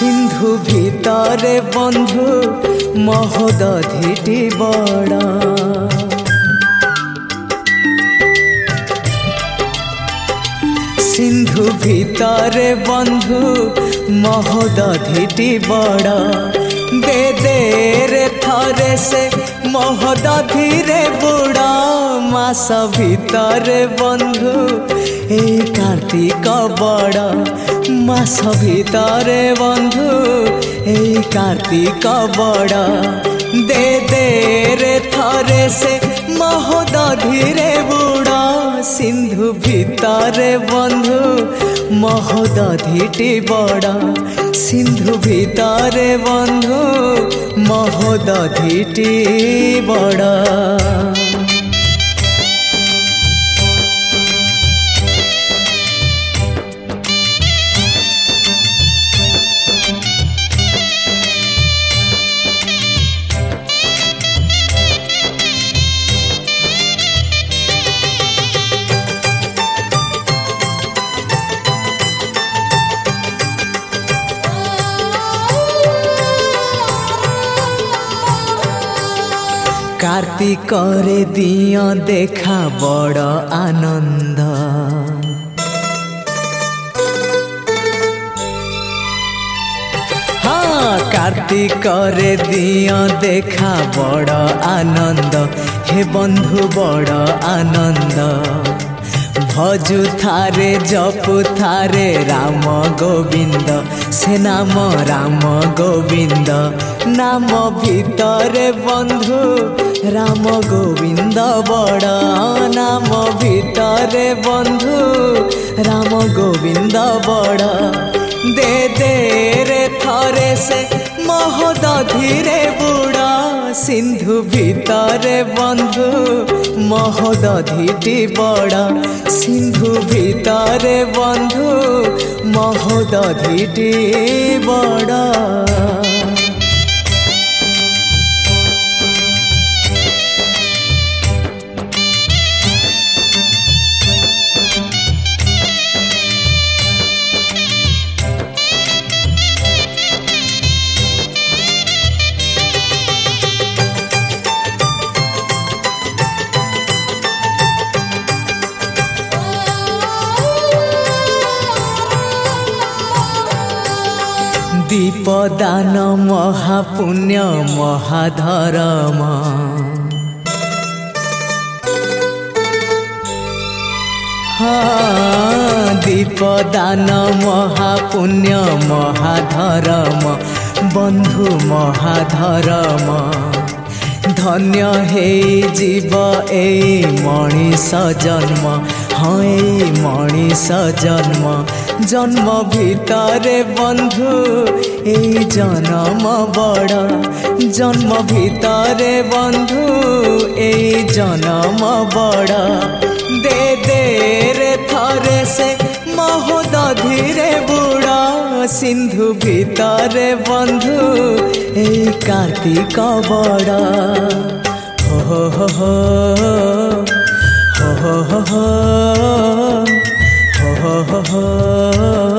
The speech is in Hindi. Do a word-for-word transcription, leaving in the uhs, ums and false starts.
सिंधु भितरे बंधु महोदधिटी बड़ा सिंधु भितरे बंधु महोदधिटी बड़ा दे दे रे थरे से महोदधिरे बुड़ा मास भितरे बंधु ए कार्तिक बड़ा मास भितरे बंधु ए कार्तिक बड़ा दे दे रे थरे से महोदधिरे बुड़ा सिंधु भितरे बंधु महोदधिटी बड़ा सिंधु भितरे बंधु महोदधिटी बड़ा। कार्तिक रे दिया देखा बड़ आनंद हाँ कार्तिक रे दिया देखा बड़ आनंद हे बंधु बड़ आनंद भजु थारे जपु थारे राम गोविंद से नाम राम गोविंद नाम भितरे बंधु राम गोविंद बड़ा नाम भितरे बंधु राम गोविंद बड़ा दे दे रे थरे से महोदधिरे बुड़ा सिंधु भितरे बंधु महोदधिटी बड़ा सिंधु भितरे बंधु महोदधिटी बड़ा। दीपदान महापुण्य महाधर्म हाँ दीपदान महापुण्य महाधर्म बंधु महाधर्म धन्य हे जीव ए मणिष जन्म हाँ ए मणिष जन्म जन्म भितरे बंधु ए जन्म बड़ा जन्म भितरे बंधु ए जन्म बड़ा दे दे रे थरे से महोदधिरे बुड़ा सिंधु भितरे बंधु ए कार्तिक बड़ा हो हो हो हो हो हो हो हो हो हो